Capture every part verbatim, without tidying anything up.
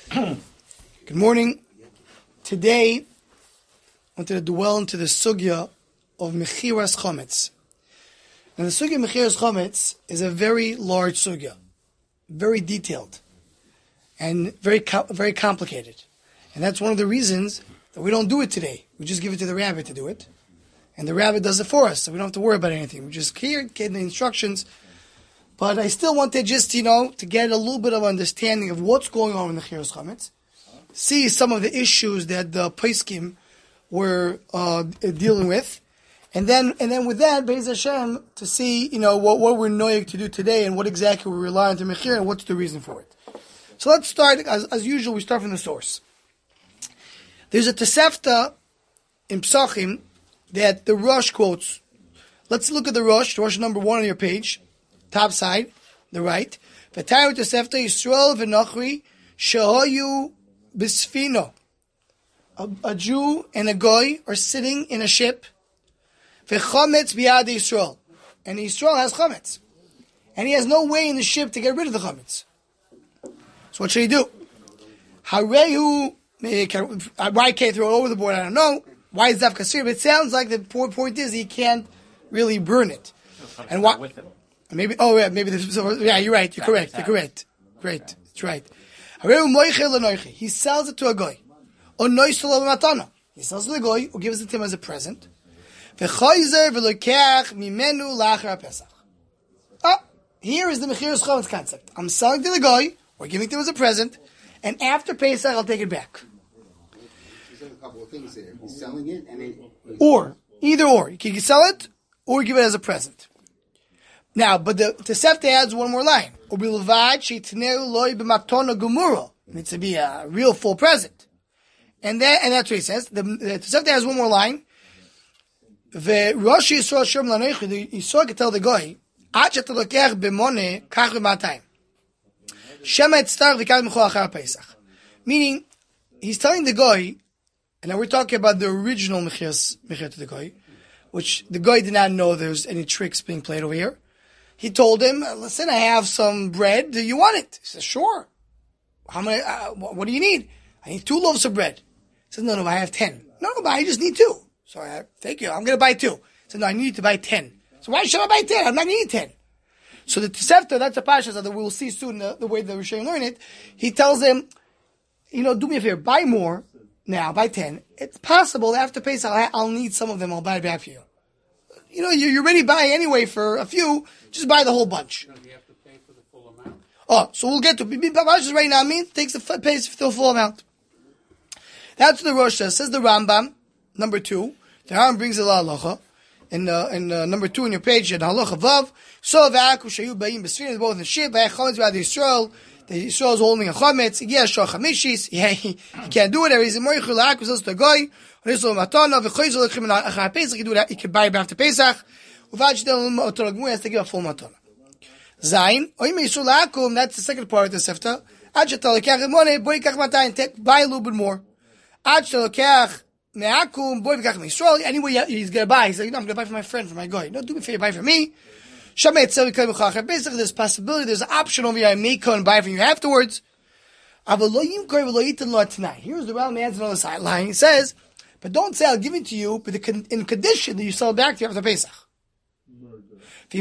Good morning. Today, I wanted to dwell into the sugya of Mechiras Chometz. Now, the sugya of Mechiras Chometz is a very large sugya, very detailed, and very very complicated. And that's one of the reasons that we don't do it today. We just give it to the rabbi to do it, and the rabbi does it for us, so we don't have to worry about anything. We just hear, get the instructions. But I still want to just, you know, to get a little bit of understanding of what's going on in the Mechiras Chometz, see some of the issues that the Poskim were uh, dealing with, and then and then with that, Be'ez Hashem, to see, you know, what, what we're knowing to do today and what exactly we rely on to Mechir and what's the reason for it. So let's start, as, as usual, we start from the source. There's a Tosefta in Psachim that the Rosh quotes. Let's look at the Rosh, the Rosh number one on your page. Top side, the right. V'tayu Tosefta Yisrael v'Nochri shehoyu b'sfino. A Jew and a Goy are sitting in a ship. V'chometz b'yad Yisrael. And Yisrael has chometz. And he has no way in the ship to get rid of the chometz. So what should he do? Harehu, why can't he throw it over the board? I don't know. Why is that kasir? But it sounds like the poor point is he can't really burn it. And why? Maybe, oh yeah, maybe this, so, yeah, you're right, you're correct, you're correct. Great, that's right. He sells it to a guy. He sells it to the guy who gives it to him as a present. Ah, here is the Mechiras Chometz concept. I'm selling to the guy, or giving it to him as a present, and after Pesach I'll take it back. There's a couple of things there. He's selling it, and then... Or, either or. You can sell it, or give it as a present. Now, but the Tosefta adds one more line. It needs to be a real full present. And then, and that's what he says. The, the Tosefta has one more line. The Rosh Yisrael Shem Lanoich, the Yisrael could tell the guy, Ad she'ata lokech b'moneh, kach b'matayim. Shema etztar v'kad m'chol achar Pesach. Meaning, he's telling the guy, and now we're talking about the original Mechiras, Mechir to the guy, which the guy did not know there's any tricks being played over here. He told him, listen, I have some bread. Do you want it? He says, sure. How many, uh, what do you need? I need two loaves of bread. He says, no, no, I have ten. No, no, but I just need two. So I thank you. I'm going to buy two. He said, no, I need to buy ten. So why should I buy ten? I'm not going to need ten. So the Tosefta, that's a pasha that we'll see soon, the, the way that we're showing learn it. He tells him, you know, do me a favor, buy more now, buy ten. It's possible that after Pesach, I'll, I'll need some of them. I'll buy it back for you. You know, you're already buying anyway for a few. Just buy the whole bunch. Do you have to pay for the full amount? Oh, so we'll get to it. Just right now means takes the pays for the full amount. That's what the Rosh says. Says the Rambam, number two. The Rambam brings a la halacha. In, uh, in uh, number two on your page, in halacha vav. So v'aku shayu b'yim b'sfin, both in the ship. V'ayach chometz b'yad Yisrael. The Yisrael is holding a chometz. Yeah, shach hamishis. Yeah, he, he can't do it. He's a moichul la'aku. Says to a guy. He can do that. He can buy it after Pesach. He has to give a full matana. Zayin, that's the second part of the Sefta. Buy a little bit more. Anyway, he's going to buy. He's like, no, I'm going to buy for my friend, for my guy. No, do me a favor, buy for me. There's possibility, there's an option over here. I may come and buy from you afterwards. Here's the Rambam answer on the sideline. He says, but don't say I'll give it to you, but in condition that you sell it back to you after Pesach. So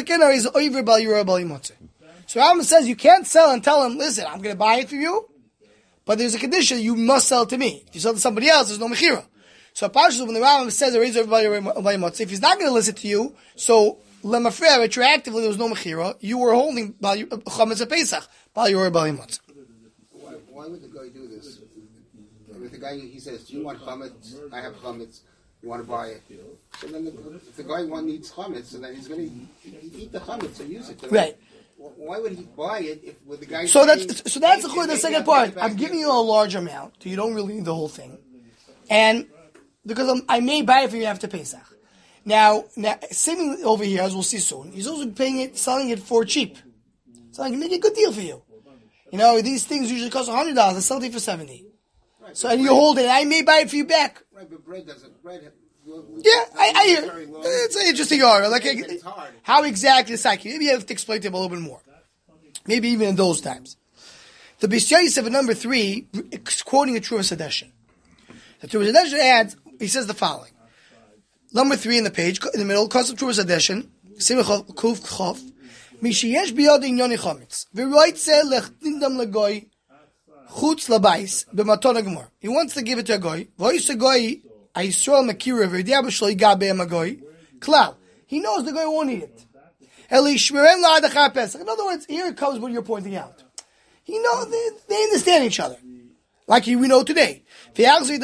Rambam says you can't sell and tell him, listen, I'm going to buy it for you, but there's a condition, you must sell it to me. If you sell it to somebody else, there's no mechira. So when the Rambam says, if he's not going to listen to you, so lemafreya, retroactively, there was no mechira, you were holding chametz at Pesach. Why would the guy do this? If the guy, he says, do you want chametz? I have chametz. You want to buy it? So then the, if the guy one needs chametz, so then he's going to eat the chametz and use it. So right. Why would he buy it if with the guy? So that's so that's the, the second part. I'm giving you a large amount, so you don't really need the whole thing, and because I'm, I may buy it for you after Pesach. Now, now, seemingly over here, as we'll see soon, he's also paying it, selling it for cheap. So I can make a good deal for you. You know, these things usually cost a hundred dollars. I sell it for seventy. Right, so and you hold it. I may buy it for you back. Right, but bread doesn't. Bread. Yeah, I, I hear. It's an interesting argument. Like, it's hard. How exactly the psyche? Maybe you have to explain to him a little bit more. Maybe even in those times. The Beis Yosef at number three is quoting a Truvas Hadeshin. The Truvas Hadeshin adds, he says the following. Number three in the page, in the middle, Kosav Truvas Hadeshin, Simcha Kuf Chof, Mishiyesh biyod inyoni chometz, v'roitze lechdindam legoy, chutz labais, b'maton ha'gemor. He wants to give it to a goy, v'ois a goy, ha'yisrael makira, v'yidiyah b'shlo yiga be'em a goy, klal. He knows the goy won't eat it. Eli shmerem la'ad achar Pesach. In other words, here it comes what you're pointing out. He knows, they, they understand each other. Like we know today. Give it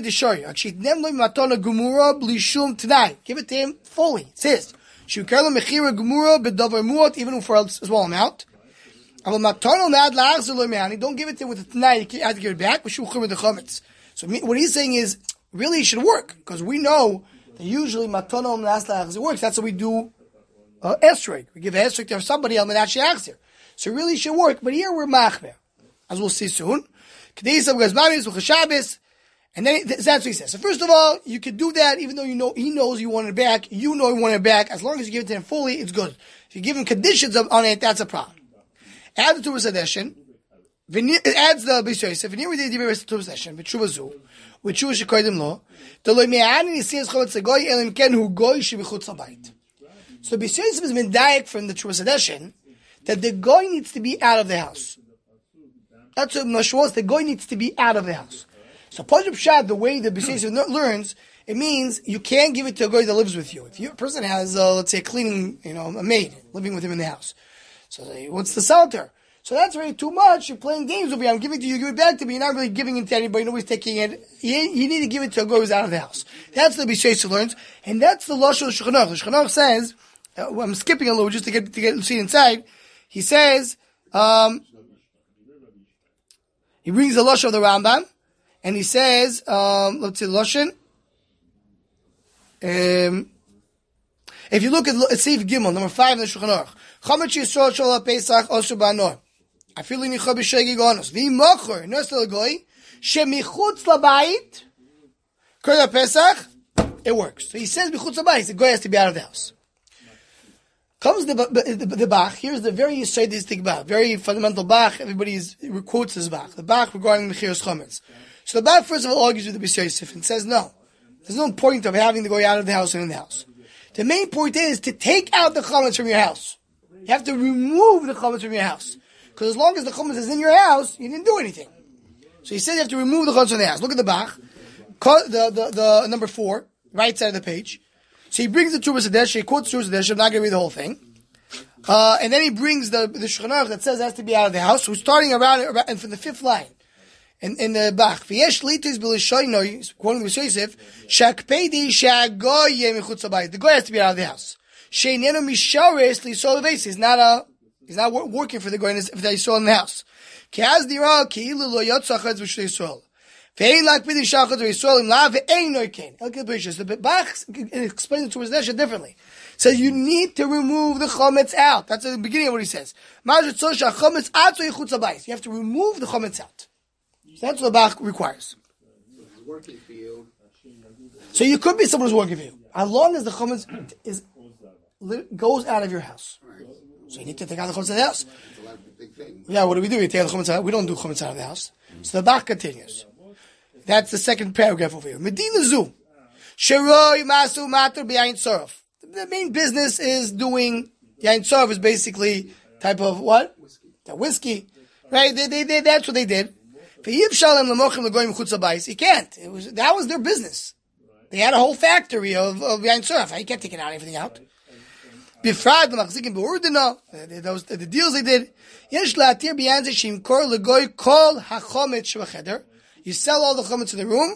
to him fully. It says, even for a small amount. Don't give it to him with a tonight. You have to give it back. So what he's saying is, really it should work. Because we know that usually it works. That's how we do uh, esrog. We give esrog to somebody else that actually acts here. So it really should work. But here we're machmer. As we'll see soon. And then that's what he says. So first of all, you could do that even though you know he knows you want it back. You know you want it back. As long as you give it to him fully, it's good. If you give him conditions on it, that's a problem. Add the Truvas Hadeshin. It adds the Beis Yosef. Veneer we did the Truvas Hadeshin. With Truvas Zu. With Truvas Shekoidim Lo. The Lo Me'anin Yisiyas Chometz Hagoy Elim Ken Hu Goy Shebichutz Habayit. So Beis Yosef is medayek from the Truvas Hadeshin that the Goy needs to be out of the house. That's what Mashwas, the Goy needs to be out of the house. So Pajab Shad, the way the Beis Yosef learns, it means you can't give it to a Goy that lives with you. If you, a person has, uh, let's say, a cleaning, you know, a maid living with him in the house. So he wants to sell it to her. So that's really too much. You're playing games with me. I'm giving it to you, you give it back to me. You're not really giving it to anybody. Nobody's taking it. You, you need to give it to a Goy who's out of the house. That's the Beis Yosef learns. And that's the Lashon of Shulchan Aruch. The Shulchan Aruch says, uh, well, I'm skipping a little just to get, to get, see inside. He says, um, he brings the Lashon of the Rambam, and he says, um, let's see, Lashon. Um, if you look at Seif Gimel, number five in the Shulchan Aruch, Chometz Yisrael Shol HaPesach Osher Ba'anor, Afilu Nicha B'Shegi Gonos, V'Imocher Nos L'Goy, Shemichutz L'Bayit, Kol HaPesach, it works. So he says B'Chutz L'Bayit, the Goy has to be out of the house. Comes the, the, the, the Bach. Here's the very Yisraelistic Bach, very fundamental Bach. Everybody quotes this Bach. The Bach regarding Mechiras Chometz. So the Bach first of all argues with the Beis Yosef and says no. There's no point of having to go out of the house and in the house. The main point is to take out the Chometz from your house. You have to remove the Chometz from your house. Because as long as the Chometz is in your house, you didn't do anything. So he says you have to remove the Chometz from the house. Look at the Bach. The, the, the number four, right side of the page. So he brings the Truvas Hadeshin, he quotes Truvas Hadeshin, I'm not going to read the whole thing. Uh, and then he brings the, the Shulchan Aruch that says it has to be out of the house. So we're starting around, around and from the fifth line. In, in the Bach. V'yesh litis b'lishoyno, quoting Beis Yosef, shakpedi sha'goy yeh michutz habayit. The goy has to be out of the house. She'inenu mishares l'yisrael leveis. He's not a, he's not working for the goy if they saw in the house. Ki az dira ki'ilu lo yotzah chutz b'shnei Yisrael. Ve'ein lakpidi shachutz b'Yisrael im la ve'ein noikein. Look at the Beis. The Bach explains it to us differently. So you need to remove the chometz out. That's at the beginning of what he says. You have to remove the chometz out. So that's what the Bach requires. It's working for you. So you could be someone who's working for you. As long as the chometz is, goes out of your house. Right. So you need to take out the chometz out of the house. It's a lot of big thing. Yeah, what do we do? We take out the chometz out. We don't do chometz out of the house. So the Bach continues. That's the second paragraph over here. Medina Zu. Sheroi masu mater b'yayin tzorov. The main business is doing yain tzorov is basically type of what? Whiskey. The whiskey. Right? They, they, they, that's what they did. He can't. It was, that was their business. They had a whole factory of, of yain tzorov. You can't take it out, everything out. Bifrad, the those the deals they did. You sell all the chometz in the room.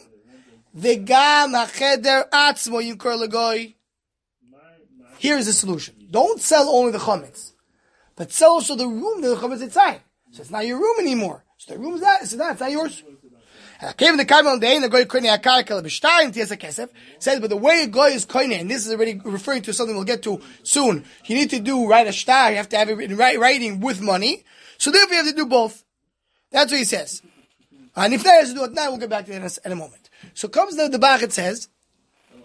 Here's the solution. Don't sell only the chometz, but sell also the room that the chometz is inside. So it's not your room anymore. So the room is that. So that's not yours. Came the Karmel day and the goy koine akarka lebishtarim tiesa kesef says, but the way a goy is koine, and this is already referring to something we'll get to soon. You need to do write a shtar. You have to have it in writing with money. So therefore, you have to do both. That's what he says. And if that has to do it now, we'll get back to that in a, in a moment. So comes the the Bach. It says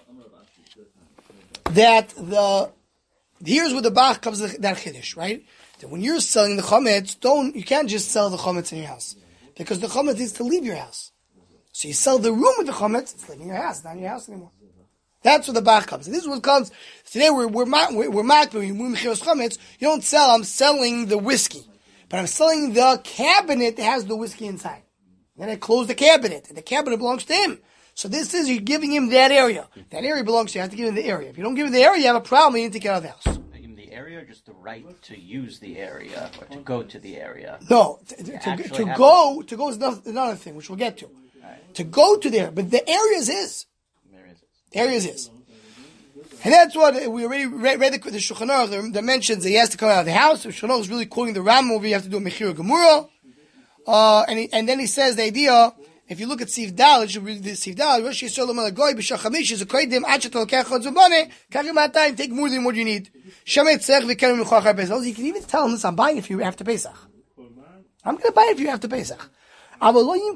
that the here's where the Bach comes to that chiddush, right? that when you're selling the chametz, don't you can't just sell the chametz in your house because the chametz needs to leave your house. So you sell the room with the chametz, it's leaving your house, not in your house anymore. That's where the bach comes. And this is what comes today. We're we're we're, we're mat, we're mechiras chametz. You don't sell. I'm selling the whiskey, but I'm selling the cabinet that has the whiskey inside. Then I close the cabinet, and the cabinet belongs to him. So this is you're giving him that area. That area belongs to you. You have to give him the area. If you don't give him the area, you have a problem. You need to get out of the house. Give him the area, or just the right to use the area or to go to the area. No, to, to, to go to go is another thing, which we'll get to. Right. To go to there, but the area is his. The area is his. And that's what we already read, read the, the Shulchan Aruch that mentions that he has to come out of the house. The Shulchan Aruch is really quoting the Rambam over. You have to do a Mechira Gemura. Uh, and, he, and then he says the idea, if you look at Sif Dal, it should read the Sif Dal, Rosh Yisrael Omer Lagoy, B'Shach Hamish, is a koidim, Achet Olokech Chod Zubane, Kach Matayim, take more than what you need. Shemet Tzech V'Kerem Mechuach HaPesach. You can even tell him this, I'm buying it for you after Pesach. I'm going to buy it for you after Pesach. That's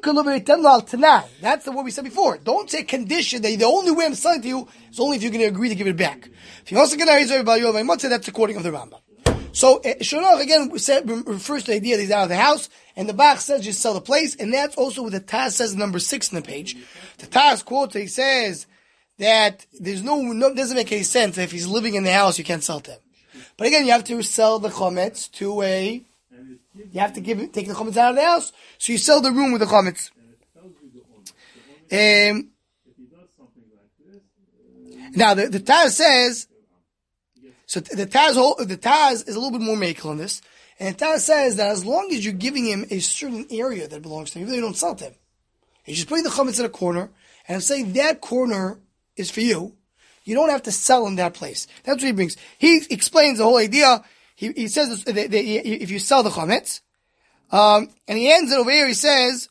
the what we said before. Don't say condition that the only way I'm selling to you is only if you're going to agree to give it back. If you also going to raise everybody, that's according to the Rambam. So uh, Shulchan Aruch again said, refers to the idea that he's out of the house, and the Bach says just sell the place, and that's also what the Taz says, number six on the page. The Taz quotes, he says that there's no, no doesn't make any sense that if he's living in the house, you can't sell to him. But again, you have to sell the chometz to a. You have to give it, take the chametz out of the house, so you sell the room with the chametz. Um, now the, the Taz says, so the Taz the Taz is a little bit more makel on this, and the Taz says that as long as you're giving him a certain area that belongs to him, you really don't sell to him. You're just putting the chametz in a corner, and I'm saying that corner is for you. You don't have to sell him that place. That's what he brings. He explains the whole idea. He, he says this, that, that if you sell the chametz, um, and he ends it over here. He says,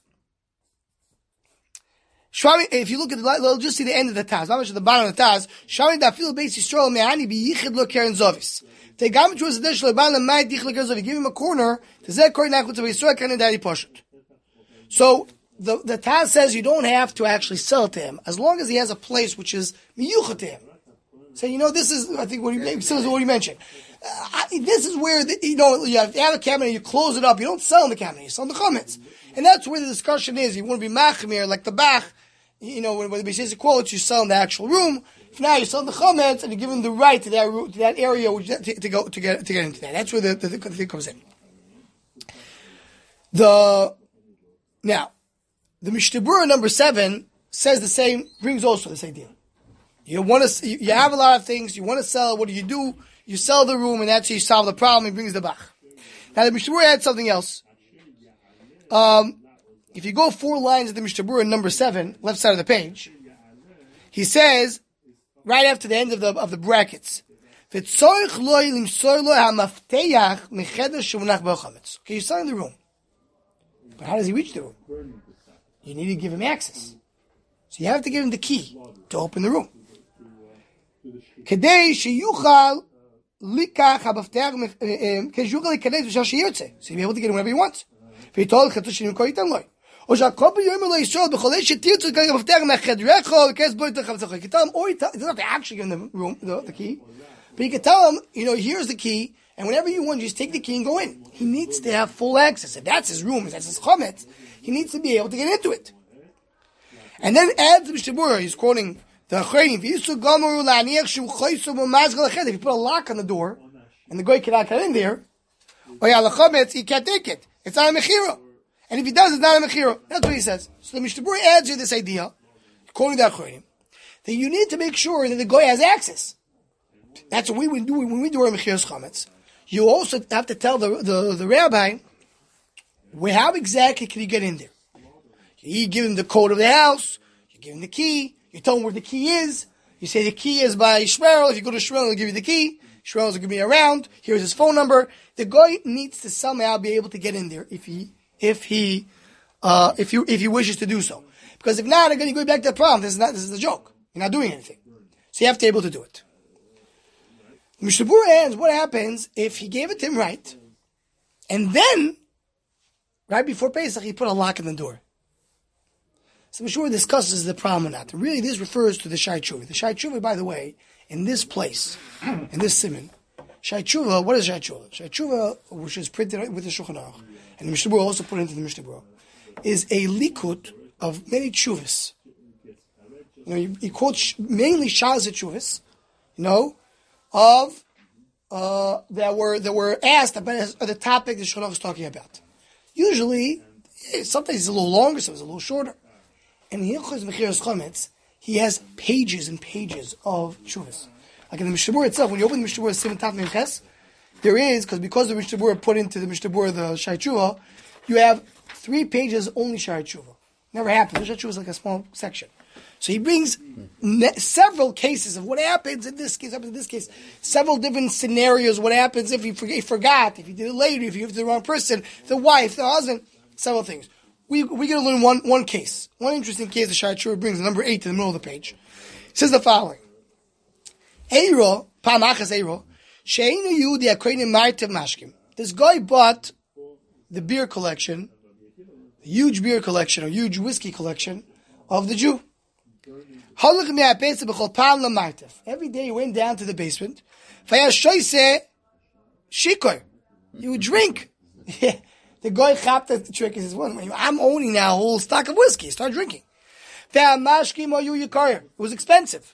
if you look at the, we'll just see the end of the Taz. Not much at the bottom of the Taz. Shami da fil beis Yisrael me'ani biyichid lo keren zovis. They gam to us the dish leban lemay dich lo keren zovis. Give him a corner. To zeh korn nachut to Yisrael keren dadi poshut. So the the Taz says you don't have to actually sell it to him as long as he has a place which is miyuchat to him. So you know this is I think what he this is what he mentioned. Uh, I, this is where, the, you know, you have, you have a cabinet, you close it up, you don't sell the cabinet, you sell the chametz. And that's where the discussion is. You want to be machmir, like the Bach, you know, when, when the says quotes, you sell in the actual room. If now you sell the chametz, and you give him the right to that to that area which, to, to go, to get, to get into that. That's where the, the, the thing comes in. The, now, the Mishnah Berurah number seven says the same, brings also this idea. You want to, you have a lot of things, you want to sell, what do you do? You sell the room, and that's how you solve the problem. He brings the Bach. Now, the Mishnah Berurah adds something else. Um, if you go four lines of the Mishnah Berurah, number seven, left side of the page, he says, right after the end of the of the brackets, okay, you're selling the room. But how does he reach the room? You need to give him access. So you have to give him the key to open the room. כדי שיוכל לקח המפתח, כדי שיוכל להיכנס בשעה שירצה. So he'll be able to get him whenever he wants. ויתול חצי שנים כל ייתן לו. או שהכל ביום אלו ישראל, בכל שתרצו לקח המפתח מהחדרך, וכנס בו יותר חמצך. You can tell him, or he doesn't have to actually give him the room, the, the key. But you can tell him, you know, here's the key, and whenever you want, just take the key and go in. He needs to have full access. If that's his room, if that's his chametz, he needs to be able to get into it. And then adds the Mishnah Berurah, he's quoting the Achreinim, if you put a lock on the door, and the guy cannot get in there, or yeah, the chametz, he can't take it. It's not a mechira. And if he does, it's not a mechira. That's what he says. So the Mishnah Berurah adds you this idea, quoting the Achreinim, that you need to make sure that the guy has access. That's what we would do when we do our mechiras chametz. You also have to tell the, the, the rabbi, well, how exactly can he get in there? You give him the code of the house, you give him the key, you tell him where the key is, you say the key is by Shmuel. If you go to Shmuel, he'll give you the key. Shmuel's going to be around. Here's his phone number. The guy needs to somehow be able to get in there if he, if he, uh, if you, if he wishes to do so. Because if not, again, you go back to the problem. This is not, this is a joke. You're not doing anything. So you have to be able to do it. Mishnah Berurah ends, what happens if he gave it to him right, and then, right before Pesach, he put a lock in the door. So Mishnah Berurah discusses the problem or not. Really, this refers to the Shai Tshuva. The Shai Tshuva, by the way, in this place, in this simon, Shai Tshuva, what is Shai Tshuva? Shai Tshuva, which is printed with the Shulchan Aruch, and the Mishnah Berurah also put into the Mishnah Berurah, is a likut of many tshuvas. You know, he, he quotes mainly Shas tshuvas, you know, of uh, that were that were asked about the topic the Shulchan Aruch is talking about. Usually, sometimes it's a little longer, sometimes it's a little shorter. And in Hilchos Mechiras Chometz, he has pages and pages of tshuvas. Like in the Mishnah Berurah itself, when you open the Mishnah Berurah Simon Taf Memches, there is, because because the Mishnah Berurah put into the Mishnah Berurah the Shai Tshuva, you have three pages only Shai Tshuva. Never happened. The Shai Tshuva is like a small section. So he brings ne- several cases of what happens in this case, happens in this case, several different scenarios, what happens if he, forget, he forgot, if he did it later, if he gave it to the wrong person, the wife, the husband, several things. We, we're going to learn one, one case. One interesting case the Shai Tshuva brings, number eight in the middle of the page. It says the following. Eiro, Pamachas Eiro, Sheinu Yehudi Akreinim Martev Mashkim. This guy bought the beer collection, a huge beer collection, a huge whiskey collection of the Jew. Every day he went down to the basement. He would drink. The guy chapped the trick. He says, well, I'm owning now a whole stock of whiskey. Start drinking. It was expensive.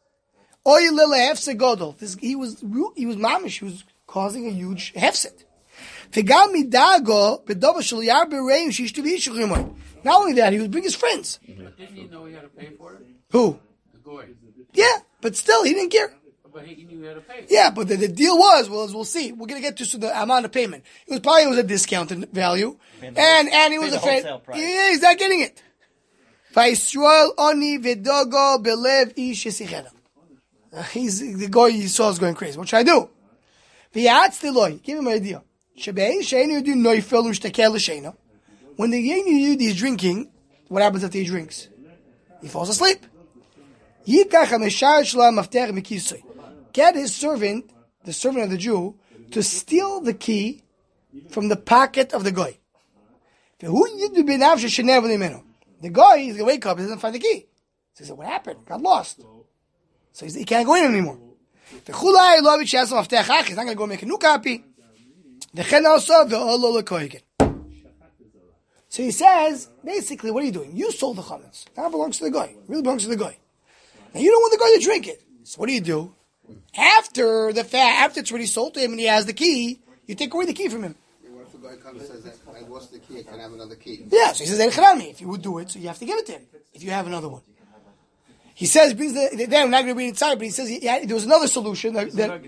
This, he was he was mamish. He was causing a huge hefset. Not only that, he would bring his friends. But didn't he know he had to pay for it? Who? The goy. Yeah, but still, he didn't care. But he knew he had to pay. Yeah, but the, the deal was, well, as we'll see, we're going to get to the amount of payment. It was probably it was a discounted value, and and he was afraid. Yeah, he's not getting it. He's the guy he saw is going crazy. What should I do? Give him an idea. When the Yehudi is drinking, what happens after he drinks? He falls asleep. Get his servant, the servant of the Jew, to steal the key from the pocket of the guy. The guy is going to wake up, he doesn't find the key. So he said, what happened? Got lost. So he can't go in anymore. He's not going to go make a new copy. So he says, basically, what are you doing? You sold the chametz. Now it belongs to the guy. It really belongs to the guy. Now you don't want the guy to drink it. So what do you do? After the fact, after it's already sold to him and he has the key, you take away the key from him. What if the guy comes and says, I lost the key, I can have another key? Yeah, so he says, if you would do it, so you have to give it to him, if you have another one. He says, brings the, then I'm not going to read inside, but he says, yeah, there was another solution. That, that,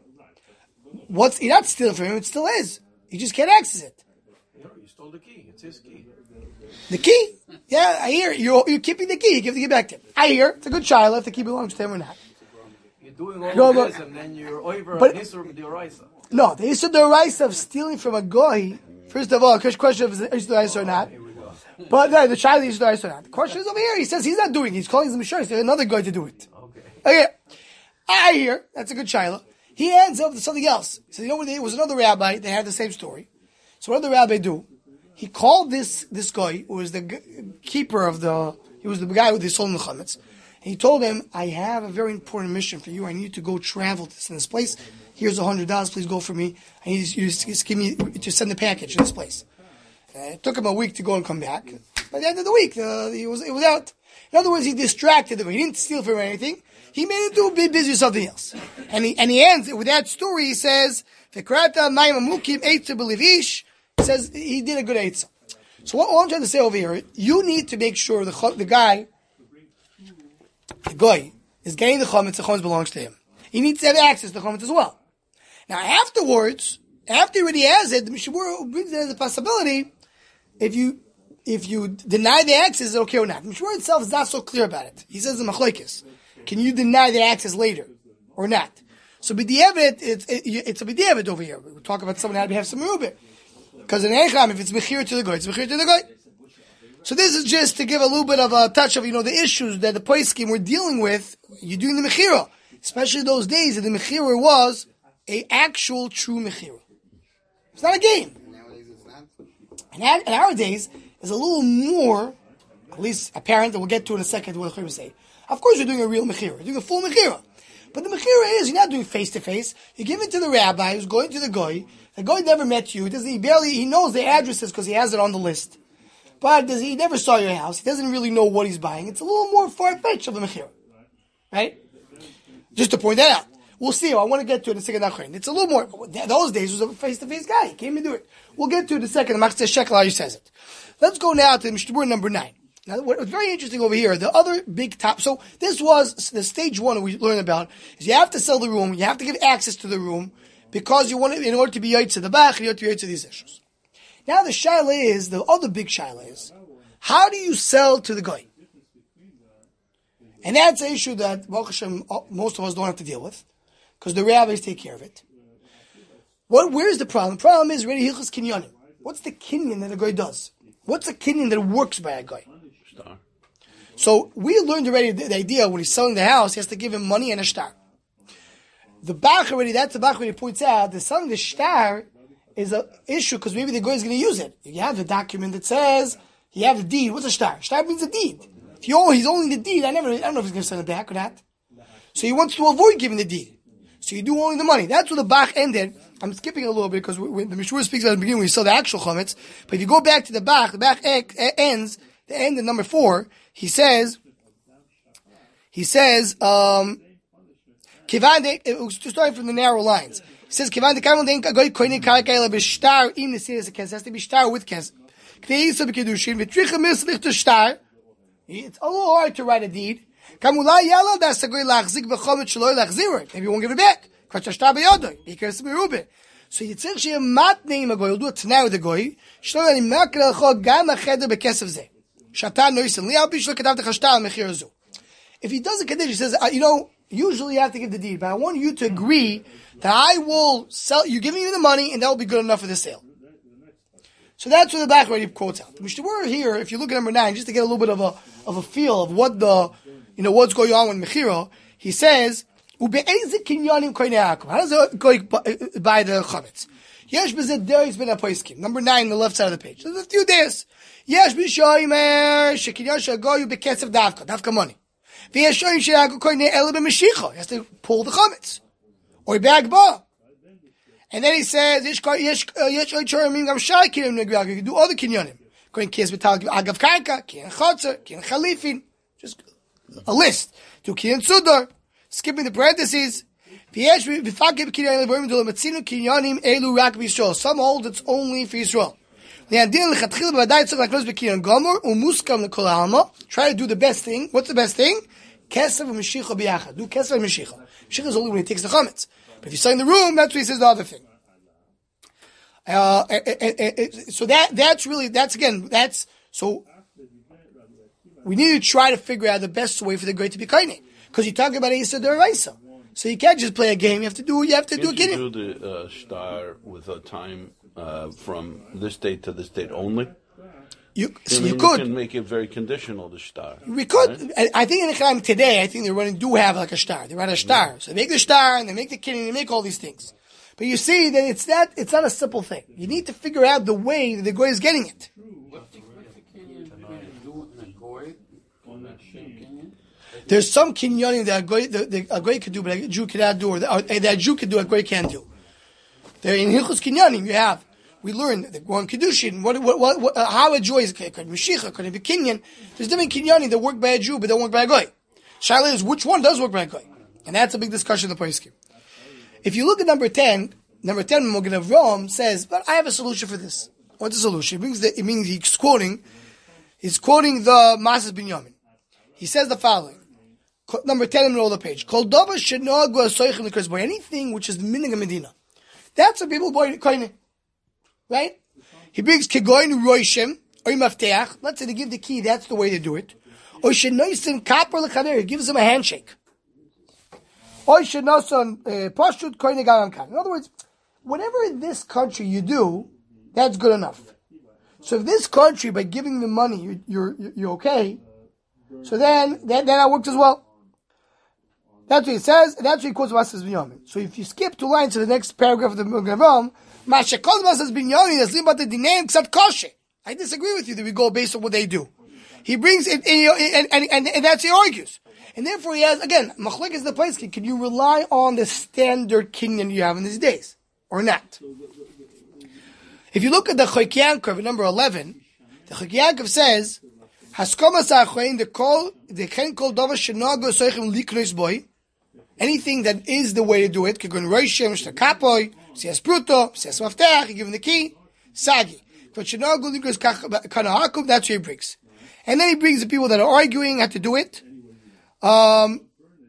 what's, you're not stealing from him, it still is. You just can't access it. You stole the key. It's his key. The key? Yeah, I hear. You're, you're keeping the key. You give the key back to him. I hear. It's a good child if the key belongs to him or not. You're doing all no, of but, this and then you're over but, on Isur D'Oraisa. No, the Isur D'Oraisa of stealing from a goy, first of all, question of is it Isur D'Oraisa or not. But no, the child is Isur D'Oraisa or not. The question is over here. He says he's not doing it. He's calling him Mishar. He's another guy to do it. Okay. Okay. I hear. That's a good child. He ends up with something else. So you know what? There was another rabbi. They had the same story. So what did the rabbi do? He called this this guy, who was the g- keeper of the, he was the guy with the soul in the chametz. And he told him, I have a very important mission for you. I need to go travel to this, in this place. Here's a hundred dollars. Please go for me. I need you to just give me, to send the package to this place. And it took him a week to go and come back. By the end of the week, uh, he was, it was out. In other words, he distracted him. He didn't steal from him or anything. He made him do be busy with something else. And he, and he ends it with that story. He says, Vekrata mayim amukim eitzu b'levish. Says he did a good eitzah. So what I'm trying to say over here, you need to make sure the the guy, the guy, is getting the chametz. The chametz belongs to him. He needs to have access to the chametz as well. Now afterwards, after he already has it, the Mishnah Berurah brings it as a possibility. If you if you deny the access, is it okay or not? The Mishnah Berurah itself is not so clear about it. He says the machlokes. Can you deny the access later or not? So b'diavad, it's it, it's a b'diavad over here. We talk about someone how to have some merubah. Because in Eicham, if it's Mechir to the Goy, it's Mechir to the Goy. So this is just to give a little bit of a touch of, you know, the issues that the Poskim were dealing with. You're doing the Mechira. Especially those days that the Mechira was a actual true Mechira. It's not a game. And in our days, it's a little more, at least apparent, that we'll get to in a second what the Chayim say. Of course, you're doing a real Mechira. You're doing a full Mechira. But the mechira is, you're not doing face to face. You give it to the rabbi who's going to the goy. The goy never met you. He doesn't, he barely, he knows the addresses because he has it on the list. But does he never saw your house. He doesn't really know what he's buying. It's a little more far-fetched of the mechira. Right? Just to point that out. We'll see. I want to get to it in a second. It's a little more, those days was a face-to-face guy. He came to do it. We'll get to it in a second. The Machzeh Shekel, how he says it. Let's go now to the Mishnah Berurah number nine. Now, what's very interesting over here, the other big top, so this was the stage one we learned about, is you have to sell the room, you have to give access to the room, because you want it in order to be yaitz to the bach, you have to be yaitz to these issues. Now the shaila is, the other big shaila is, how do you sell to the guy? And that's an issue that, Baruch Hashem, most of us don't have to deal with, because the rabbis take care of it. What, where's the problem? The problem is, ready hilchos kinyanim. What's the kinyan that a guy does? What's the kinyan that works by a guy? Star. So we learned already the, the idea when he's selling the house, he has to give him money and a star. The Bach already, that's the Bach already points out, the selling the star is an issue because maybe the guy is going to use it. You have the document that says, you have the deed. What's a star? Star means a deed. If you own, he's owning the deed, I never, I don't know if he's going to send it back or not. So he wants to avoid giving the deed. So you do only the money. That's where the Bach ended. I'm skipping a little bit because when the Mishmur speaks about the beginning when you sell the actual chametz. But if you go back to the Bach, the Bach ends, the end of number four, he says, he says, um, Kivan de, it was starting from the narrow lines. He says, Kivan de Kamal de Goy Koine Karkaila Bishtar, im the series of Kes, has to be star with Kes. Kneisa Bekedushin, Vitricha Mislich to star. It's a little hard to write a deed. Kamula Yala, that's the Goy Lachzik Bechomet Shaloi Lachzir. Maybe you won't give it back. Kvachashtar Beyodoy, because Merube. So you think she mat name a goy, you'll do it tonight with the goy. Shloi ani makra chog gam acheder bekesav zeh. Shatan noisen li al bishlo kadav techashtar mechir zu. If he does a kaddish, he says, uh, you know, usually you have to give the deed, but I want you to agree that I will sell, you're giving me the money, and that will be good enough for the sale. So that's what the back already quotes out. The Mishnah Berurah here, if you look at number nine, just to get a little bit of a of a feel of what the, you know, what's going on with mechira, he says, Ube'ezik kinyanim koine akum. How does it go by the chametz? Yesh b'zeh deris ben apoiskim. Number nine on the left side of the page. There's a few days. Yesh b'shoimer shekinyan shagoyu beketzav davka. Davka money. V'yesh shoyim she'agu koine ele b'meshicha. He has to pull the chametz. Or bagba. And then he says, Yesh yesh yesh oichorimim gam shai kinim negvag. You can do other kinyanim. Koine kies b'tal agav karka, kien chotzer, kien chalifin. Just a list. Do kien sudar. Skipping the parentheses. Some hold it's only for Yisrael. Try to do the best thing. What's the best thing? Kesav Meshicha b'yachad. Do Kesav Meshicha. Meshicha is only when he takes the chametz. But if you sign in the room, that's what he says the other thing. Uh, uh, uh, uh, uh, so that, that's really, that's again, that's, so, we need to try to figure out the best way for the great to be kaineh. Because you're talking about Yisra D'Oraisa. So you can't just play a game. You have to do, you have to Can't do a you kinyan. do the uh, star with a time uh, from this date to this date only? You, I so mean, you could. can make it very conditional, the star. We could. Right? I, I think in the Chaim today, I think they're running, do have like a star. They run a star. So they make the star and they make the kinyan, they make all these things. But you see that it's that, it's not a simple thing. You need to figure out the way that the goy is getting it. What's the Kenyan going to do in a goy on that same Kenyan? There's some kinyanim that a goy, the, the, a goy could do, but a Jew cannot do, or, the, or that a Jew could do, a goy can't do. There in Hilchos Kinyanim, you have, we learn the one Kedushin, what, what, what, what, uh, how a Jew is, could be Mashiach, could be Kinyan. There's different kinyanim that work by a Jew, but don't work by a goy. Shaila is which one does work by a goy? And that's a big discussion in the Poskim. If you look at number ten, number ten, Mogen Avraham says, but I have a solution for this. What's the solution? It means that, it means he's quoting, he's quoting the Masas Binyamin. He says the following. Number ten in the middle of the page. Kol davar shenog v'asoichem l'kris boy. Anything which is the minig of Medina. That's what people boy koine. Right? He brings kegoin roishem or mafteach. Let's say they give the key. That's the way they do it. Or shenoisim kapor l'chaver. He gives them a handshake. Or shenoson pashut koine garam kan. In other words, whatever in this country you do, that's good enough. So if this country, by giving them money, you're you're, you're okay. So then, then, then that works as well. That's what he says, and that's what he quotes Masas Binyamin. So if you skip two lines to the next paragraph of the Gavam, Mashakol Masas Binyamin is about the Dinaim Ksat Koshe. I disagree with you that we go based on what they do. He brings it, and, and, and, and, and that's he argues. And therefore he has, again, machlek is the place. Can you rely on the standard kinyan you have in these days? Or not? If you look at the Chok Yankov, number eleven, the Chok Yankov says, Haskoma sa'achoin, the kol, the chen kol dava shenago soichem liknois boy, anything that is the way to do it, kikun roishem, shtakapoy, sias pruto, sias maftach, you give him the key, sagi. But shenago liknois kanahakov, that's where he brings. And then he brings the people that are arguing, have to do it. Um,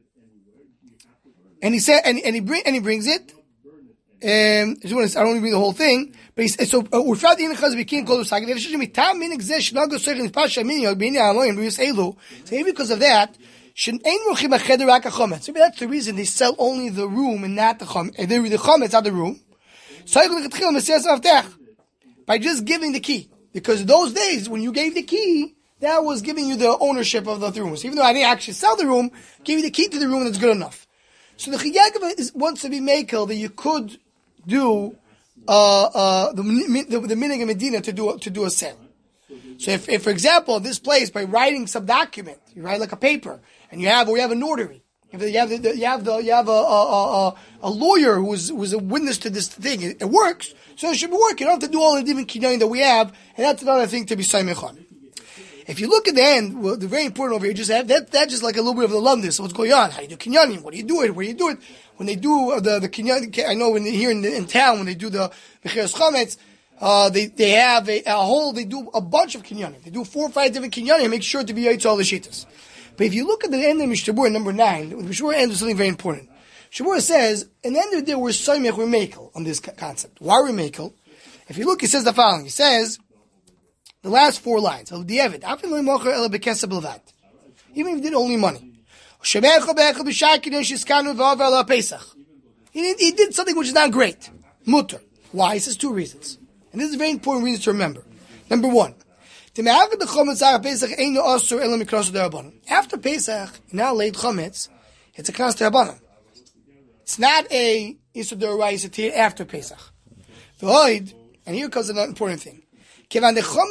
and he said, and, and he bring, and he brings it. Um, I don't want to bring the whole thing, but he said, so, without the inachaz bekin kol usagi, there should be tam min exist, shnago soichem pasha min yog bini aloyim b'yus elu. So maybe because of that, shen ein ruchim acheder rak achometz. Maybe that's the reason they sell only the room and not the chometz. The chometz, not the room. By just giving the key. Because those days, when you gave the key, that was giving you the ownership of the room. So even though I didn't actually sell the room, give you the key to the room, that's good enough. So the Chiyagav is wants to be makel that you could do uh, uh, the the, the minig of Medina to do to do a sale. So if, if, for example, this place by writing some document, you write like a paper, and you have or you have a notary, if you have the, you have the you have a a, a, a lawyer who was was a witness to this thing, it, it works. So it should be working. You don't have to do all the different kinyanim that we have, and that's another thing to be saimech on. If you look at the end, well, the very important over here, just have, that that's just like a little bit of the lumdis. So what's going on? How do you do kinyanim? What do you do it? Where do you do it? When they do uh, the the kinyanim, I know when they, here in, the, in town when they do the mechiras chometz, uh, they they have a, a whole. They do a bunch of kinyanim. They do four or five different kinyanim and make sure to be yaitz all the shitas. But if you look at the end of Mishnah number nine, the Mishnah ends with something very important. Mishnah says, in the end of the day, we're soymech, we're makel on this concept. Why are we makel? If you look, he says the following. He says. The last four lines. Even if he did only money. He did, he did something which is not great. Mutter. Why? He says two reasons. And this is a very important reason to remember. Number one. After Pesach, now late Chometz, it's a Knas D'Rabbanan. It's not a Isur D'Oraisa after Pesach. And here comes another important thing. The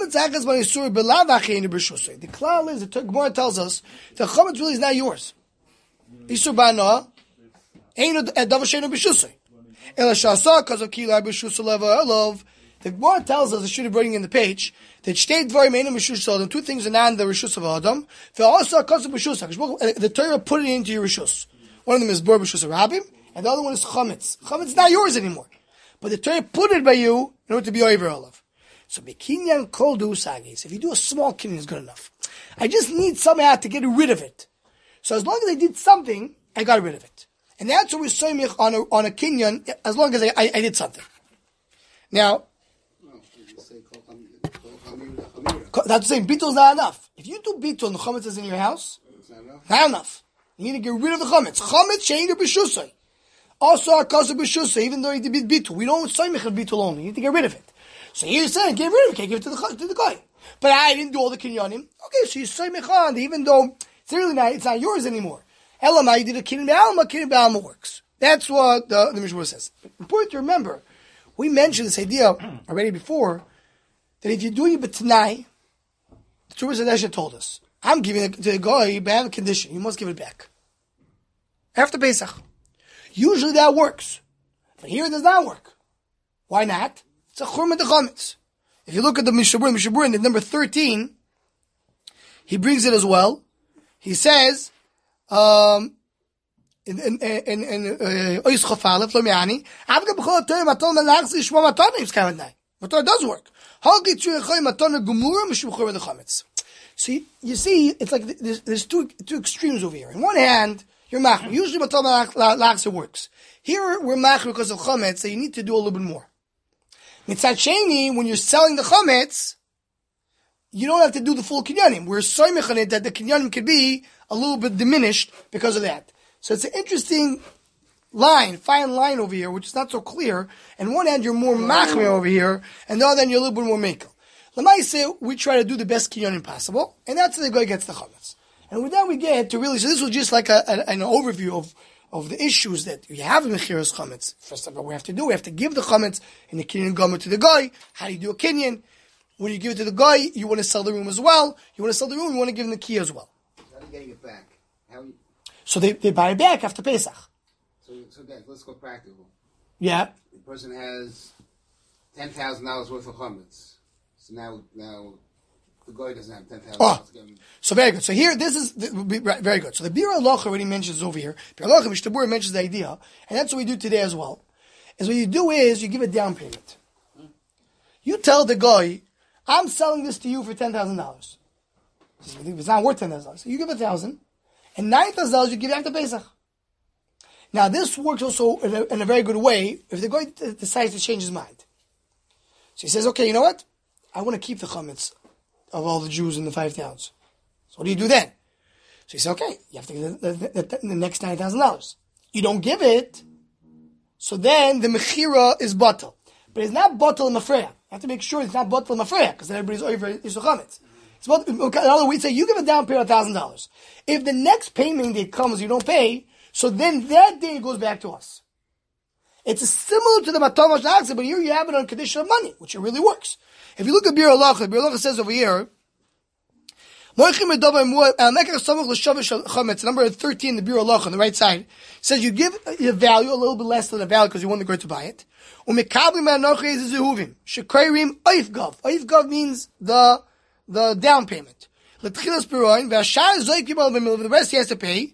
klal is, the Gemara tells us, the chometz really is not yours. Isur ba'ana, ain't a davar she'eino b'shusay. Ela shasa, because of kila b'shusay leva elov. The Gemara tells us, I should have bring in the page, that shtei dvarim eino b'shusay adam, two things are not in the rishus of adam. Also, because of b'shusay. The Torah put it into your rishus. One of them is bor b'shusay rabbim, and the other one is chometz. Chometz is not yours anymore. But the Torah put it by you in order to be over olav. So bekinyan kol du sagis. If you do a small kinyan, is good enough. I just need somehow to get rid of it. So as long as I did something, I got rid of it. And that's what we're saying on a, on a kinyan, as long as I, I, I did something. Now, that's saying bittul is not enough. If you do bittul and the chometz is in your house, not enough. You need to get rid of the chometz. Chometz she'eino b'shusay. Also, our cause of b'shusay, even though you did bittul, we don't say mechad bittul only. You need to get rid of it. So you're saying, get rid of it, can't give it to the, to the guy. But I didn't do all the kinyanim. Okay, so you say mechad, even though it's really not, it's not yours anymore. Elamai, you did a kinyan be'alma, kinyan be'alma works. That's what the, the Mishnah says. Important to remember, we mentioned this idea already before, that if you're doing it b'tanai, the Torah Zadesha told us, I'm giving it to the guy, but I have a condition, you must give it back. After Pesach. Usually that works. But here it does not work. Why not? It's a churma de chometz. If you look at the Mishabur, Mishabur in number thirteen, he brings it as well. He says, um, in, in, in, in, Ois Chofalef, lo me'ani, Avga b'chol ha-Torah maton melachz yishmo maton im skaven nai. Maton does work. Hagi tzui choy maton ha-Gemura mishum churma de chometz. So you, you see, it's like there's, there's two, two extremes over here. On one hand, you're machmer. Usually maton melachz works. Here, we're machmer because of chometz, so you need to do a little bit more. Mitzat sheni, when you're selling the chometz, you don't have to do the full kinyanim. We're soymech on it that the kinyanim could be a little bit diminished because of that. So it's an interesting line, fine line over here, which is not so clear. And one hand, you're more machmir over here, and the other hand, you're a little bit more mekel. L'maaseh, we try to do the best kinyanim possible, and that's how the guy gets the chometz. And with that, we get to really. So this was just like a, a, an overview of. of the issues that you have in mechiras chometz. First of all, what we have to do, we have to give the chometz in the kinyan gomer to the guy. How do you do a kinyan? When you give it to the guy, you want to sell the room as well. You want to sell the room, you want to give him the key as well. How are you getting it back? how you, So they, they buy it back after Pesach. so, so guys, let's go practical. Yeah. The person has ten thousand dollars worth of chametz. So now, now the guy doesn't have ten thousand dollars. Oh, so very good. So here, this is the, very good. So the Bir Halacha already mentions over here. Bir Halacha Mishtabur mentions the idea, and that's what we do today as well. Is what you do is you give a down payment. You tell the guy, I'm selling this to you for ten thousand dollars. It's not worth ten thousand dollars. So you give a thousand, and nine thousand dollars you give after Pesach. Now this works also in a, in a very good way if the guy decides to change his mind. So he says, okay, you know what? I want to keep the chametz of all the Jews in the five towns. So what do you do then? So he says, okay, you have to give the, the, the, the next nine thousand dollars. You don't give it, so then the mechira is batal. But it's not batal mafreya. You have to make sure it's not batal mafreya, because then everybody's over Yisur chametz. It's batal, in other words, we say you give a down payment of one thousand dollars. If the next payment day comes, you don't pay, so then that day it goes back to us. It's similar to the Matamash Nagza, but here you have it on condition of money, which it really works. If you look at Bir Halacha, Bir Halacha says over here, number thirteen, the Bir Halacha on the right side, says you give your value a little bit less than the value because you want the girl to buy it. Oif means the, the down payment. The rest he has to pay.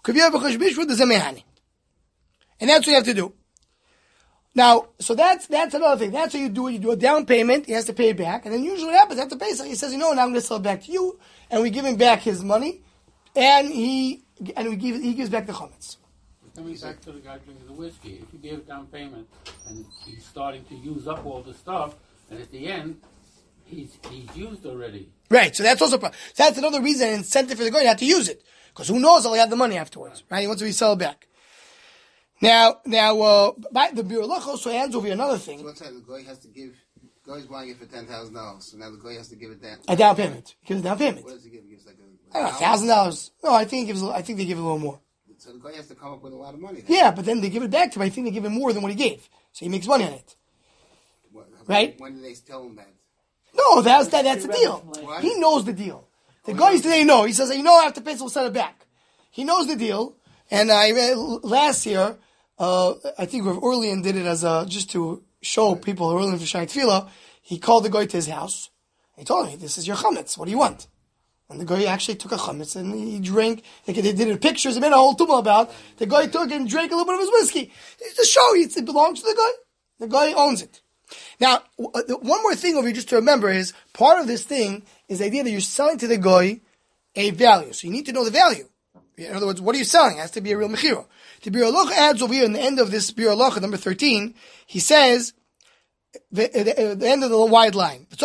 And that's what you have to do. Now, so that's that's another thing. That's how you do it. You do a down payment. He has to pay it back. And then usually what happens after Pesach, he says, you know, now I'm going to sell it back to you. And we give him back his money. And he and we give he gives back the chametz. Coming back to the guy drinking the whiskey, if you gave down payment and he's starting to use up all the stuff, and at the end, he's he's used already. Right, so that's also, so that's another reason, an incentive for the guy not to use it. Because who knows, he'll have the money afterwards, right? He wants to resell it back. Now, now, uh, by the Bir Halacha also hands over another thing. So one time the guy has to give, the guy's buying it for ten thousand dollars, so now the guy has to give it down. A down payment. He gives a down payment. What does he give? He gives like a, I don't know, thousand dollars. No, I think he gives, I think they give a little more. So the guy has to come up with a lot of money. Then. Yeah, but then they give it back to him. I think they give him more than what he gave. So he makes money on it. What, right? When did they tell him that? No, that's, that, that's the deal. What? He knows the deal. The guy today know. He says, you know, after Pesach we'll send it back. He knows the deal. And I read last year, uh, I think Rav Orlean did it as a, just to show people who are willing for Shai Tefillah. He called the guy to his house. He told him, this is your chametz. What do you want? And the guy actually took a chametz and he drank. They did it pictures. They made a whole tumah about. The guy took and drank a little bit of his whiskey. It's to show you it belongs to the guy. The guy owns it. Now, one more thing over here just to remember is part of this thing is the idea that you're selling to the guy a value. So you need to know the value. In other words, what are you selling? It has to be a real mechira. The Bir Halacha adds over here in the end of this Bir Halacha, number thirteen, he says, the, the, the end of the wide line. He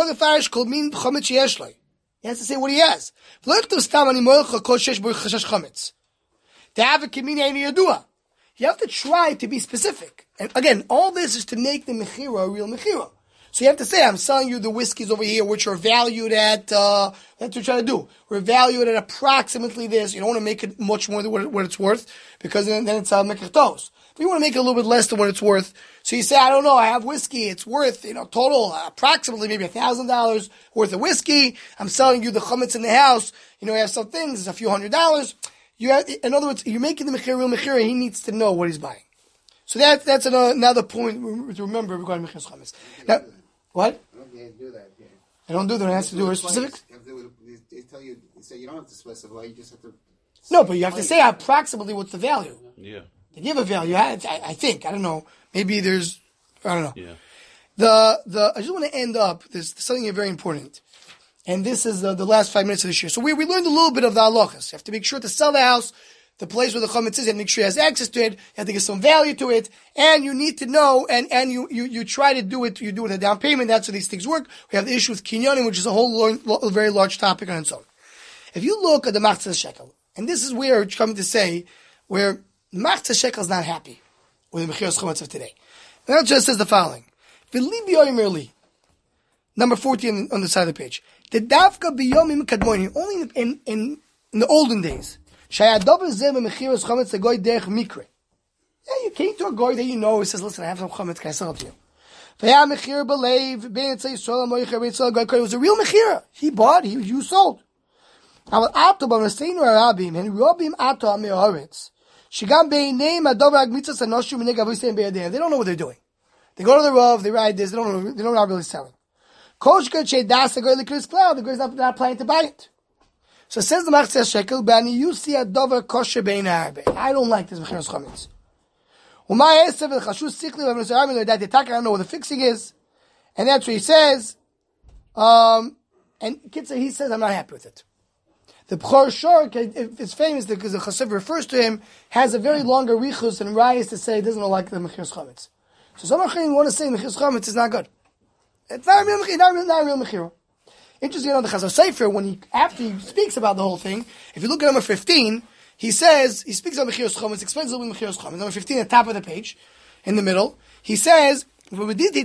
has to say what he has. You have to try to be specific. And again, all this is to make the mechira a real mechira. So you have to say, I'm selling you the whiskeys over here, which are valued at, uh, that's what we're trying to do. We're valued at approximately this. You don't want to make it much more than what, it, what it's worth, because then, then it's a uh, mekirtos. But you want to make it a little bit less than what it's worth. So you say, I don't know, I have whiskey, it's worth, you know, total, uh, approximately maybe a thousand dollars worth of whiskey. I'm selling you the chametz in the house. You know, we have some things, it's a few hundred dollars. You have, in other words, you're making the mechira real mechira, he needs to know what he's buying. So that, that's another, another point to remember regarding mechiras chametz. Now, what? I don't think they do that. Yeah. I don't do that. It has to do with specific. They tell you, they say you don't have to specify. You just have to. No, but you have to say approximately what's the value. Yeah. They give a value. I, I, I think. I don't know. Maybe there's. I don't know. Yeah. The the. I just want to end up. There's something very important, and this is the, the last five minutes of this year. So we we learned a little bit of the halachas. You have to make sure to sell the house. The place where the chametz is, you have to make sure he has access to it, you have to give some value to it, and you need to know, and, and you, you, you try to do it, you do it a down payment, that's how these things work. We have the issue with kinyanim, which is a whole lo- very large topic on its own. If you look at the Machzah Shekel, and this is where it's coming to say, where the Machzah Shekel is not happy with the mechiras chametz of today. And that just says the following. Number fourteen on the side of the page. The dafka biyomim kadmonim, only in, in, in, in the olden days. Yeah, you came to a guy that you know, he says, listen, I have some chametz, can I sell it to you? It was a real mechira. He bought, he, you sold. אבל אטו במסיינו הרבים, הם רבים אטו המאורץ, שגם בעיניהם הדובר הגמיצוס הנושא מנהיג אבויסאים בידיהם. They don't know what they're doing. They go to the Rav, they ride this, they don't know, they don't know what they're really selling. Koshka che das, the girl the cloud, the girl's not, not planning to buy it. So it says the Machzeh Shekel, Bani you see a dover kosher bein harbe. I don't like this Mechiras Chometz. Umay esev el chashus sichli v'avnus arami that the attacker, I don't know what the fixing is. And that's what he says. Um, and Kitzah, he says, I'm not happy with it. The Bchor Shor, it's famous because the Chassid refers to him, has a very long arichus and rayas to say he doesn't like the Mechiras Chometz. So some Achim want to say Mechiras Chometz is not good. It's not a real Mechira, not a real, not a real Mechira. Interesting, you know, the Chazar Sefer, when he, after he speaks about the whole thing, if you look at number fifteen, he says, he speaks about Mechiras Chometz, explains a little bit Mechiras Chometz. Number fifteen, at the top of the page, in the middle, he says, he wrote it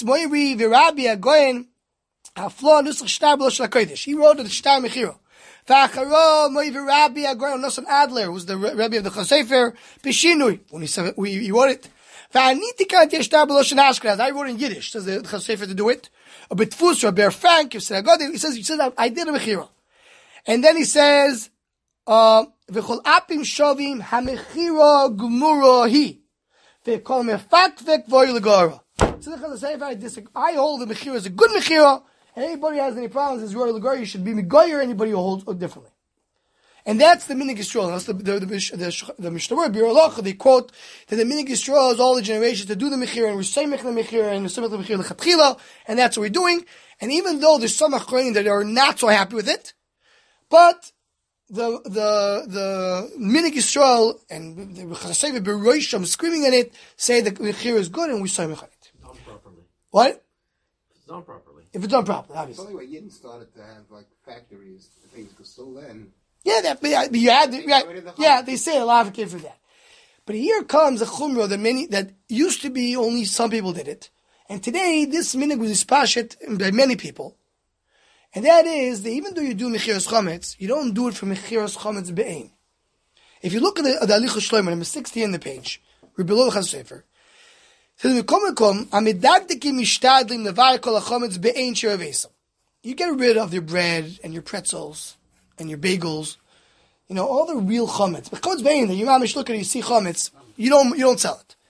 the Shtar Mechira. V'acharo Moivi Rabbi Agoron Nosson Adler, who's the Rabbi of the Chazar Sefer, Bishinui, when he said, we, he wrote it. V'aniti kan tishtar b'loshen Ashkenaz, I wrote in Yiddish, says the Chazar Sefer to do it. A bit Tfus, or Ber Frank, he says, he says, he says, I did a Mechira. And then he says, uh, V'chol apim shovim ha-Mechira g'muro hi. V'kol mefatvek voy l'gora. So the Chazar Sefer, I disagree. I hold the Mechira is a good Mechira. Anybody has any problems as royal Lagor, you should be Megoyer, anybody who holds differently. And that's the Minig Yisrael. That's the, the, the, the, the Mishnah, Biroloch, they quote that the Minig Yisrael is all the generations to do the Mechir, and we're saying the Mechir, and we're saying the Mechir L'chatchila, and that's what we're doing. And even though there's some Achronim that are not so happy with it, but the, the, the Minig Yisrael, and the Chassav B'Roisham screaming at it, say the Mechir is good, and we're saying Mechir. Done properly. What? It's done properly. If it's done properly, It's obviously. only when Yidden started to have like factories and things, because still then. Yeah, that, but yeah, you had, They yeah, got rid of the yeah, hump. they say a lot of kid for that. But here comes a chumrah that many, that used to be only some people did it. And today, this minig was dispashed by many people. And that is, that even though you do Mechiras Chometz, you don't do it for Mechiras Chometz be'ein. If you look at the, at the Alichus Shlomo, number sixty in the page, we're below the Chazar Sefer. So the Mekom Amidagdikim Mishtadlim Nevar Kol HaChometz be'ein Shiravesam. You get rid of your bread and your pretzels and your bagels, you know, all the real chometz. But chometz bein, you mamish look at it, you see chometz, you don't, you don't sell it.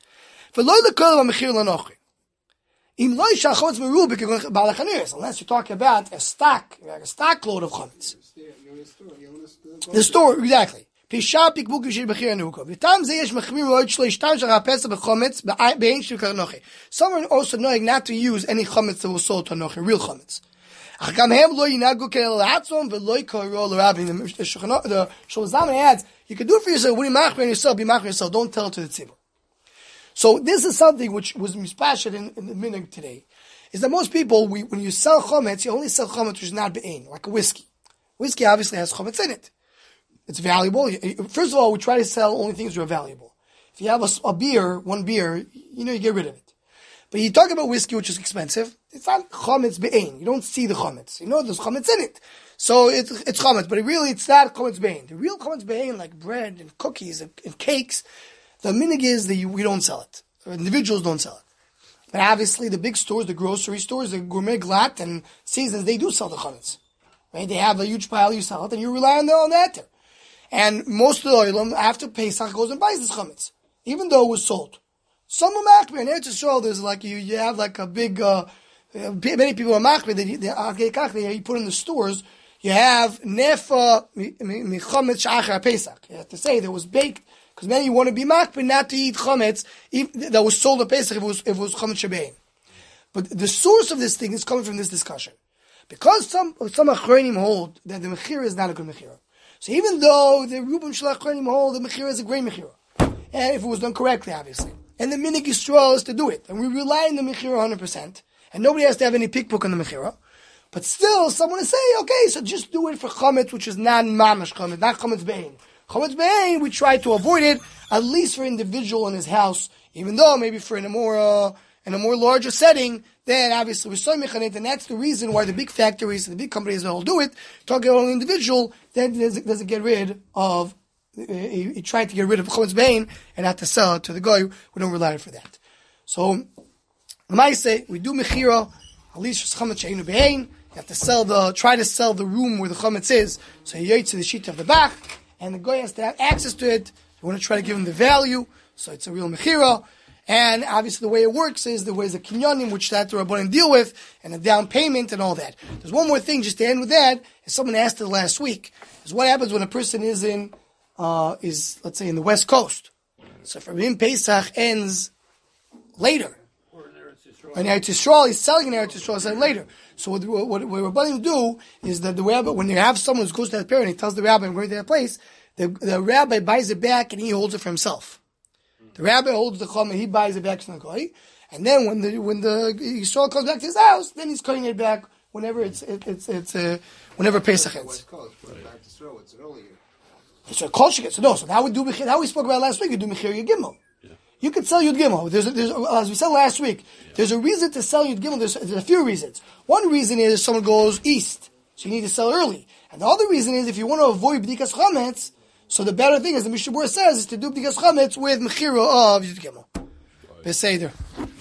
Unless you're talking about a stock, like a stock load of chometz. The store, exactly. Some are also knowing not to use any chometz that was sold to anochi, real chometz. The Shulchan adds, you can do it for yourself. When you machmer yourself, be machmer yourself. Don't tell it to the tzibur. So this is something which was mispashed in, in the minig today. Is that most people, we, when you sell chometz, you only sell chometz which is not be'ein, like a whiskey. Whiskey obviously has chometz in it. It's valuable. First of all, we try to sell only things that are valuable. If you have a, a beer, one beer, you know, you get rid of it. But you talk about whiskey, which is expensive. It's not chometz be'ein. You don't see the chometz. You know there's chometz in it. So it's, it's chometz, but it really it's not chometz be'ein. The real chometz be'ein, like bread and cookies and, and cakes, the minig is that you, we don't sell it. Or individuals don't sell it. But obviously the big stores, the grocery stores, the gourmet glatt and seasons, they do sell the chometz. Right? They have a huge pile, you sell it, and you rely on, the, on that. And most of the oil, after Pesach, goes and buys this chometz. Even though it was sold. Some are machmir, and Eretz Yisrael, there's like, you, you have like a big, uh, many people are machmir, they, they, they, you put in the stores, you have nefa michometz shachar Pesach. You have to say that it was baked, because many want to be machmir not to eat chometz that was sold at Pesach if it was, if it was chometz shebein. But the source of this thing is coming from this discussion. Because some, some achronim hold that the mechira is not a good mechira. So even though the Reuben Shalach achronim hold the mechira is a great mechira. And if it was done correctly, obviously. And the minig Yisrael is to do it. And we rely on the mechira one hundred percent. And nobody has to have any pickbook on the mechira. But still, someone is saying, okay, so just do it for chometz, which is not mamash chometz, not chometz bein. Chometz bein, we try to avoid it, at least for individual in his house, even though maybe for in a more, uh, in a more larger setting, then obviously we're so mechanit, and that's the reason why the big factories and the big companies that all do it, talking about an individual, then doesn't, doesn't get rid of He, he tried to get rid of chometz bein and not to sell it to the guy. We don't rely on for that. So, I say we do mechira at least for chometz she'enu bein. You have to sell the, try to sell the room where the chametz is. So he yates to the sheet of the back, and the guy has to have access to it. You want to try to give him the value, so it's a real mechira. And obviously the way it works is the way the kinyanim, which that the Rabbanim deal with, and the down payment and all that. There's one more thing just to end with that, as someone asked it last week, is what happens when a person is in, uh, is, let's say, in the West Coast. So for him, Pesach ends later. And Eretz Yisrael, he's selling in Eretz Yisrael, selling later. So what, what, what Rabbanim do is that the rabbi, when you have someone who goes to that parent, he tells the rabbi, I'm going to that place, the, the rabbi buys it back and he holds it for himself. The rabbi holds the chum and he buys it back to the guy. And then when the, when the Yisrael comes back to his house, then he's cutting it back whenever it's, it, it's, it's, uh, whenever Pesach ends. West Coast, but back to Israel, it's earlier. So kol sheket. So no, so how we do mechir, how we spoke about last week, you do mechir Yud Gimel. You could sell Yud Gimel. There's, a, there's a, as we said last week, yeah. there's a reason to sell Yud Gimel. There's, there's a few reasons. One reason is someone goes east, so you need to sell early. And the other reason is if you want to avoid B'dikas Chametz, so the better thing, as the Mishnah Berurah says, is to do B'dikas Chametz with Mechira of Yud Gimel. Beseder.